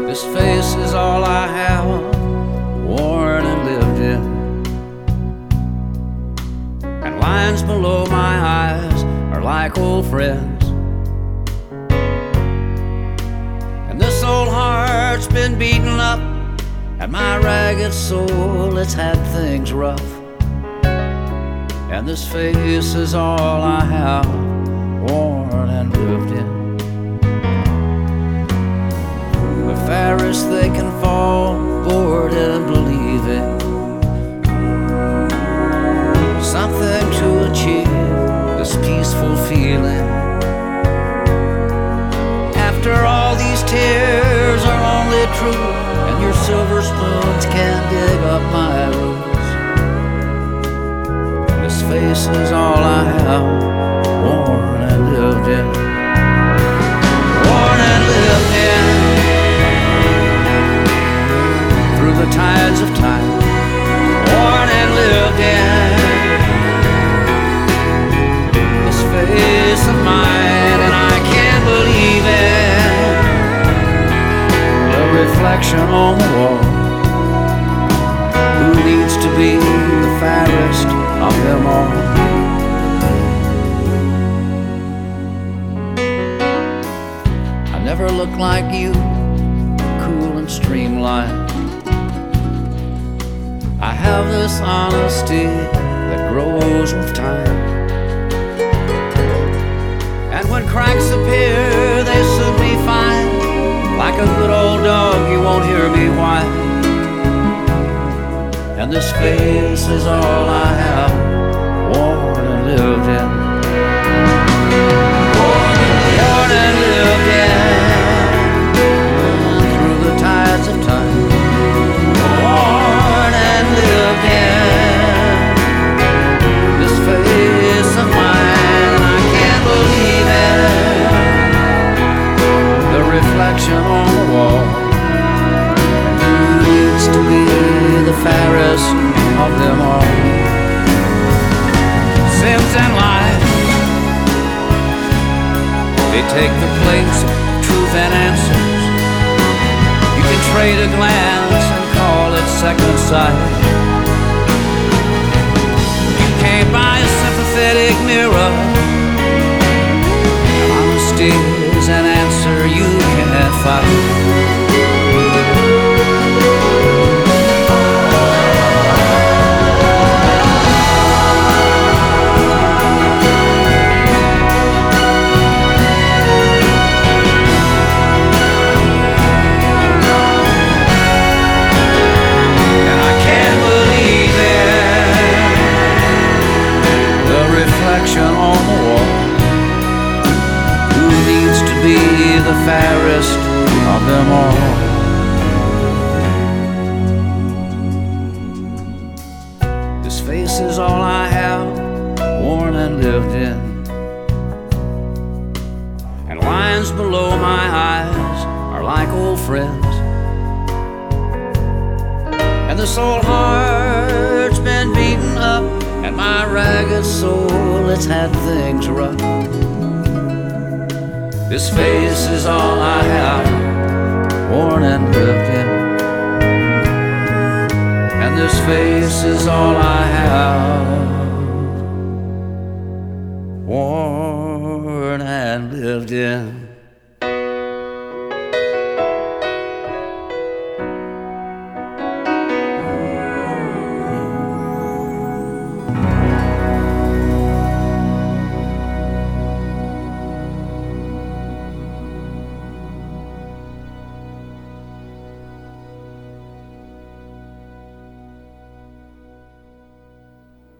This face is all I have worn and lived in, and lines below my eyes are like old friends. And this old heart's been beaten up, and my ragged soul, it's had things rough. And this face is all I have worn and lived in. The fairest they can fall, bored and believing something to achieve this peaceful feeling. After all these tears are only true, and your silver spoons can't dig up my roots. This face is all I have worn and lived in. Worn and lived in through the tides of time. Worn and lived in this face of mine, and I can't believe it. The reflection on the wall. Who needs to be the fairest of them all? I never looked like you, cool and streamlined. I have this honesty that grows with time, and when cracks appear, they soon be fine. Like a good old dog, you won't hear me whine. And this face is all I have worn and lived in. Worn and lived in through the tides of time. Worn and lived in this face of mine, and I can't believe it. The reflection on the wall. Who needs to be the fairest of them all? Sins and lies, they take the place of truth and answers. You can trade a glance and call it second sight. You can't buy a sympathetic mirror. Honesty is an answer you can't fight. On the wall, who needs to be the fairest of them all? This face is all I have worn and lived in, and lines below my eyes are like old friends. And this old heart's been beaten up, and my ragged soul, it's had things rough. This face is all I have worn and lived in, and this face is all I have